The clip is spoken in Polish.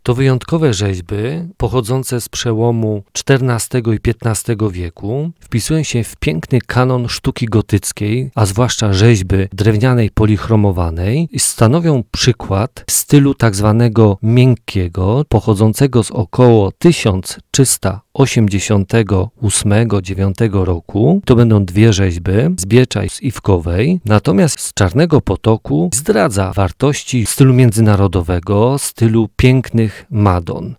To wyjątkowe rzeźby, pochodzące z przełomu XIV i XV wieku, wpisują się w piękny kanon sztuki gotyckiej, a zwłaszcza rzeźby drewnianej polichromowanej, i stanowią przykład stylu tak zwanego miękkiego, pochodzącego z około 1388-9 roku. To będą dwie rzeźby z Biecza i z Iwkowej, natomiast z Czarnego Potoku zdradza wartości stylu międzynarodowego, stylu pięknych Madon.